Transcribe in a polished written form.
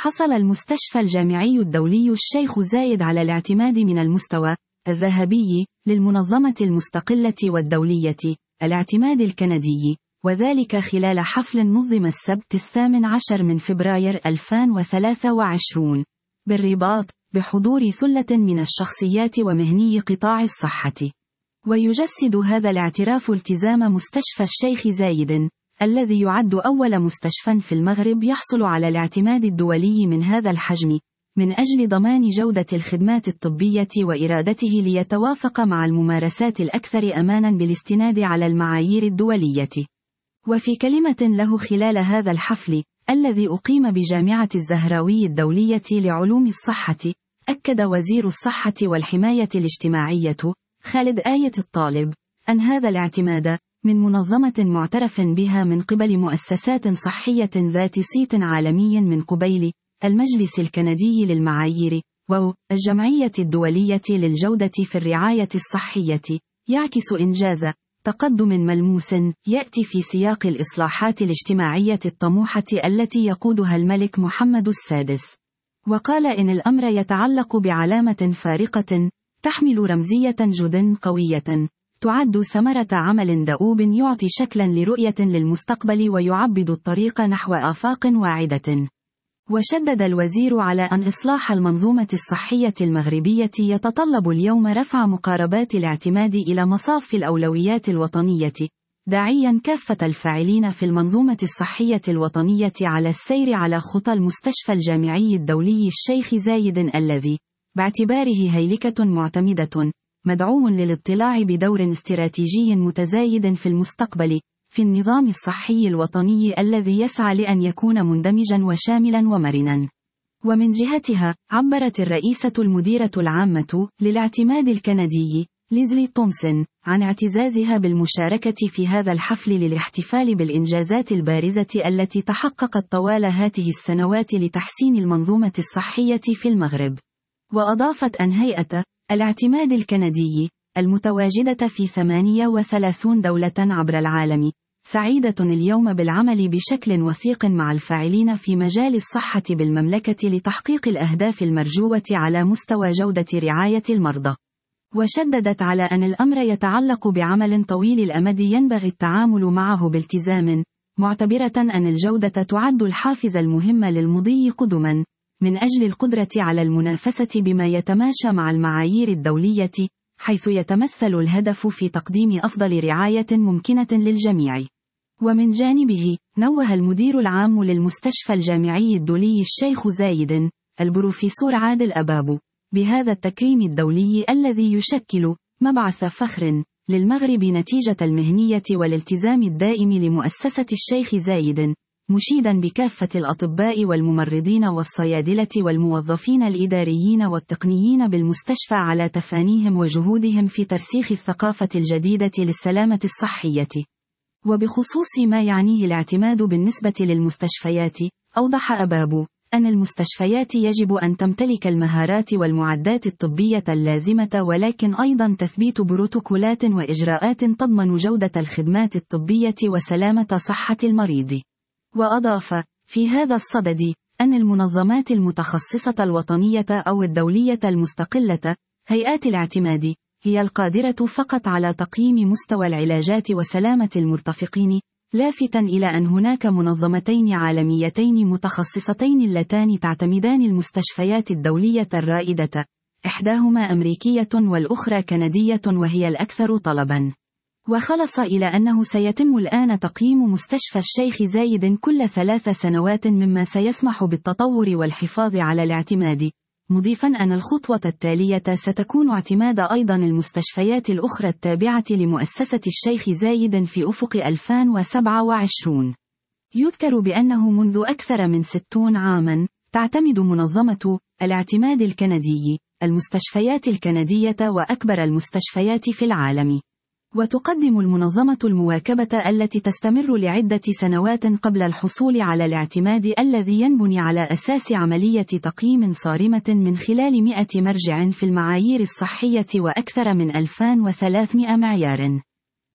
حصل المستشفى الجامعي الدولي الشيخ زايد على الاعتماد من المستوى الذهبي للمنظمة المستقلة والدولية الاعتماد الكندي، وذلك خلال حفل نظم السبت 18 من فبراير 2023 بالرباط بحضور ثلة من الشخصيات ومهني قطاع الصحة. ويجسد هذا الاعتراف التزام مستشفى الشيخ زايد الذي يعد أول مستشفى في المغرب يحصل على الاعتماد الدولي من هذا الحجم، من أجل ضمان جودة الخدمات الطبية وإرادته ليتوافق مع الممارسات الأكثر أماناً بالاستناد على المعايير الدولية. وفي كلمة له خلال هذا الحفل الذي أقيم بجامعة الزهراوي الدولية لعلوم الصحة، أكد وزير الصحة والحماية الاجتماعية خالد آية الطالب أن هذا الاعتماد من منظمة معترف بها من قبل مؤسسات صحية ذات صيت عالمي من قبيل المجلس الكندي للمعايير والجمعية الدولية للجودة في الرعاية الصحية يعكس إنجاز تقدم ملموس يأتي في سياق الإصلاحات الاجتماعية الطموحة التي يقودها الملك محمد السادس. وقال إن الأمر يتعلق بعلامة فارقة تحمل رمزية جد قوية تعد ثمرة عمل دؤوب يعطي شكلا لرؤية للمستقبل ويعبد الطريق نحو آفاق واعدة. وشدد الوزير على أن إصلاح المنظومة الصحية المغربية يتطلب اليوم رفع مقاربات الاعتماد إلى مصاف الأولويات الوطنية، داعيا كافة الفاعلين في المنظومة الصحية الوطنية على السير على خطى المستشفى الجامعي الدولي الشيخ زايد الذي باعتباره هيلكة معتمدة مدعو للاطلاع بدور استراتيجي متزايد في المستقبل في النظام الصحي الوطني الذي يسعى لأن يكون مندمجا وشاملا ومرنا. ومن جهتها عبرت الرئيسة المديرة العامة للاعتماد الكندي ليزلي تومسون عن اعتزازها بالمشاركة في هذا الحفل للاحتفال بالإنجازات البارزة التي تحققت طوال هذه السنوات لتحسين المنظومة الصحية في المغرب. وأضافت أن هيئة الاعتماد الكندي المتواجدة في 38 دولة عبر العالم سعيدة اليوم بالعمل بشكل وثيق مع الفاعلين في مجال الصحة بالمملكة لتحقيق الأهداف المرجوة على مستوى جودة رعاية المرضى. وشددت على أن الأمر يتعلق بعمل طويل الأمد ينبغي التعامل معه بالتزام، معتبرة أن الجودة تعد الحافز المهم للمضي قدما من أجل القدرة على المنافسة بما يتماشى مع المعايير الدولية، حيث يتمثل الهدف في تقديم أفضل رعاية ممكنة للجميع. ومن جانبه نوه المدير العام للمستشفى الجامعي الدولي الشيخ زايد البروفيسور عادل أبابو بهذا التكريم الدولي الذي يشكل مبعث فخر للمغرب نتيجة المهنية والالتزام الدائم لمؤسسة الشيخ زايد، مشيدا بكافة الأطباء والممرضين والصيادلة والموظفين الإداريين والتقنيين بالمستشفى على تفانيهم وجهودهم في ترسيخ الثقافة الجديدة للسلامة الصحية. وبخصوص ما يعنيه الاعتماد بالنسبة للمستشفيات، أوضح أبابو أن المستشفيات يجب أن تمتلك المهارات والمعدات الطبية اللازمة، ولكن أيضا تثبيت بروتوكولات وإجراءات تضمن جودة الخدمات الطبية وسلامة صحة المريض. وأضاف في هذا الصدد أن المنظمات المتخصصة الوطنية أو الدولية المستقلة هيئات الاعتماد هي القادرة فقط على تقييم مستوى العلاجات وسلامة المرتفقين، لافتا إلى أن هناك منظمتين عالميتين متخصصتين اللتان تعتمدان المستشفيات الدولية الرائدة، إحداهما أمريكية والأخرى كندية وهي الأكثر طلبا. وخلص إلى أنه سيتم الآن تقييم مستشفى الشيخ زايد كل 3 سنوات، مما سيسمح بالتطور والحفاظ على الاعتماد، مضيفا أن الخطوة التالية ستكون اعتماد أيضا المستشفيات الأخرى التابعة لمؤسسة الشيخ زايد في أفق 2027. يذكر بأنه منذ أكثر من 60 عاما تعتمد منظمة الاعتماد الكندي المستشفيات الكندية وأكبر المستشفيات في العالم. وتقدم المنظمة المواكبة التي تستمر لعدة سنوات قبل الحصول على الاعتماد الذي ينبني على أساس عملية تقييم صارمة من خلال 100 مرجع في المعايير الصحية وأكثر من 2300 معيار.